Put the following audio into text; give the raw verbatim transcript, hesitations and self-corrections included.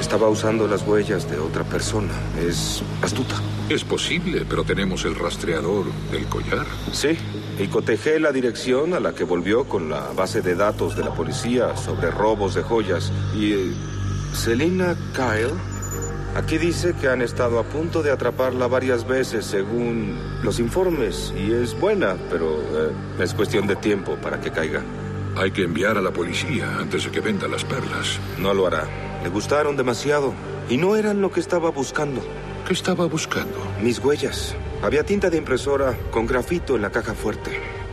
Estaba usando las huellas de otra persona. Es astuta. Es posible, pero tenemos el rastreador del collar. Sí, y cotejé la dirección a la que volvió con la base de datos de la policía sobre robos de joyas. Y... Eh, Selina Kyle... Aquí dice que han estado a punto de atraparla varias veces según los informes. Y es buena, pero eh, es cuestión de tiempo para que caiga. Hay que enviar a la policía antes de que venda las perlas. No lo hará. Le gustaron demasiado. Y no eran lo que estaba buscando. ¿Qué estaba buscando? Mis huellas. Había tinta de impresora con grafito en la caja fuerte.